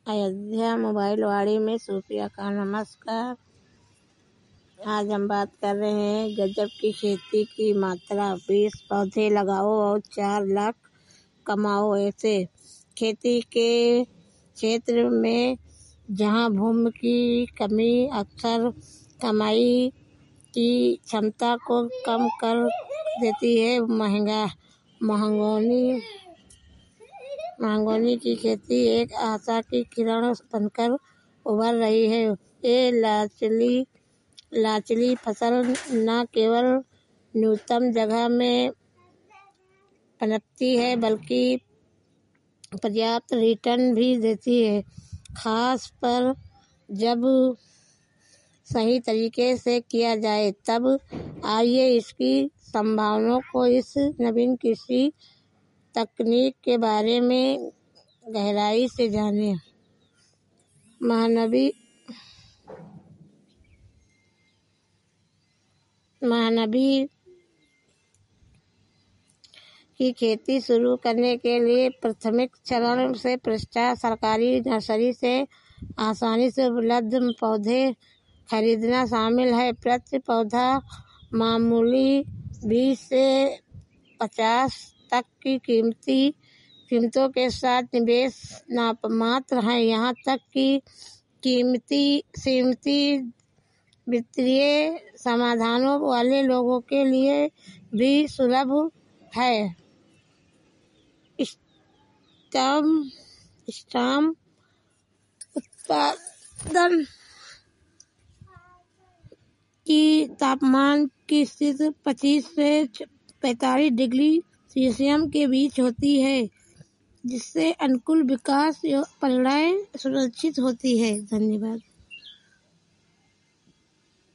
Ayodhya mobile वाड़ी में सूफिया का नमस्कार। आज हम बात कर रहे हैं गजब की खेती की मात्रा। 20 पौधे लगाओ और 4 लाख कमाओ। ऐसे खेती के क्षेत्र में जहां भूमि की कमी अक्सर कमाई की क्षमता को कम कर देती है, महंगोनी की खेती एक आशा की किरण बनकर उभर रही है। ये लाचली फसल न केवल न्यूनतम जगह में पनपती है बल्कि पर्याप्त रिटर्न भी देती है, खास पर जब सही तरीके से किया जाए। तब आइए इसकी संभावनाओं को, इस नवीन कृषि तकनीक के बारे में गहराई से जानें। महानबी की खेती शुरू करने के लिए प्राथमिक चरण से पश्चात सरकारी नर्सरी से आसानी से उपलब्ध पौधे खरीदना शामिल है। प्रति पौधा मामूली 20 से 50 तक की कीमतों के साथ निवेश नाममात्र है। यहाँ तक कि सीमित वित्तीय समाधानों वाले लोगों के लिए भी सुलभ है। स्टाम उत्पादन की तापमान की स्थिति 25 से 45 डिग्री सेल्सियस के बीच होती है, जिससे अनुकूल विकास परिणाम सुनिश्चित होती है। धन्यवाद।